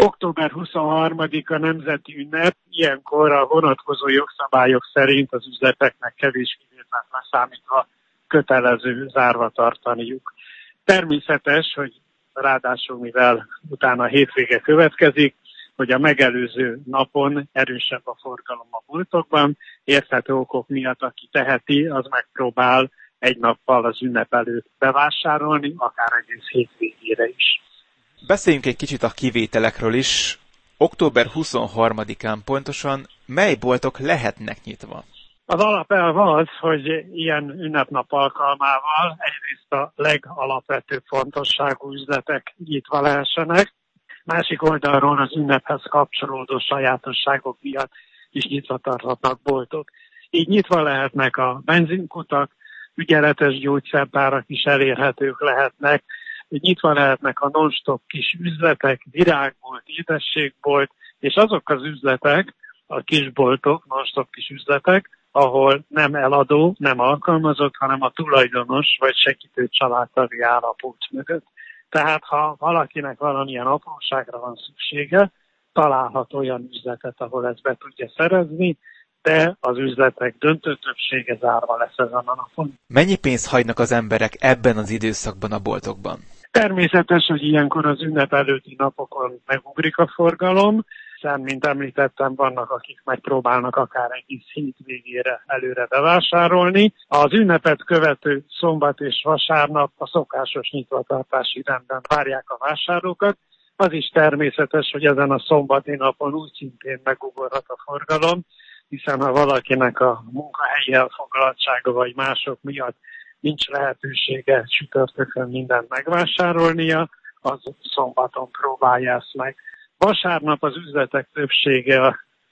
október 23-a nemzeti ünnep, ilyenkor a vonatkozó jogszabályok szerint az üzleteknek kevés kivételt leszámítva kötelező zárva tartaniuk. Természetes, hogy ráadásul mivel utána a hétvége következik, hogy a megelőző napon erősebb a forgalom a boltokban, érthető okok miatt, aki teheti, az megpróbál egy nappal az ünnep előtt bevásárolni, akár egész hétvégére is. Beszéljünk egy kicsit a kivételekről is. Október 23-án pontosan mely boltok lehetnek nyitva? Az alapelv az, hogy ilyen ünnepnap alkalmával egyrészt a legalapvetőbb fontosságú üzletek nyitva lehessenek, másik oldalról az ünnephez kapcsolódó sajátosságok miatt is nyitva tarthatnak boltok. Így nyitva lehetnek a benzinkutak, ügyeletes gyógyszertárak is elérhetők lehetnek, nyitva lehetnek a non-stop kis üzletek, virágbolt, édességbolt, és azok az üzletek, a kisboltok, non-stop kis üzletek, ahol nem eladó, nem alkalmazott, hanem a tulajdonos vagy segítő családtagi áll a pult mögött. Tehát ha valakinek valamilyen apróságra van szüksége, találhat olyan üzletet, ahol ezt be tudja szerezni, de az üzletek döntő többsége zárva lesz ezen a napon. Mennyi pénzt hagynak az emberek ebben az időszakban a boltokban? Természetes, hogy ilyenkor az ünnep előtti napokon megugrik a forgalom, hiszen, mint említettem, vannak, akik megpróbálnak akár egész hétvégére előre bevásárolni. Az ünnepet követő szombat és vasárnap a szokásos nyitvatartási rendben várják a vásárlókat. Az is természetes, hogy ezen a szombati napon úgy szintén megugorhat a forgalom, hiszen ha valakinek a munkahelyi elfoglaltsága vagy mások miatt nincs lehetősége csütörtökön mindent megvásárolnia, az szombaton próbálja ezt meg. Vasárnap az üzletek többsége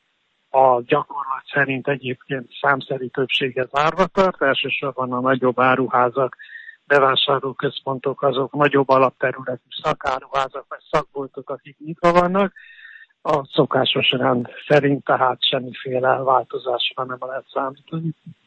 a gyakorlat szerint egyébként számszerű többsége zárva tart, elsősorban a nagyobb áruházak, bevásárlóközpontok, azok nagyobb alapterületű szakáruházak vagy szakboltok, akik nyitva vannak. A szokásos rend szerint tehát semmiféle változásra nem lehet számítani.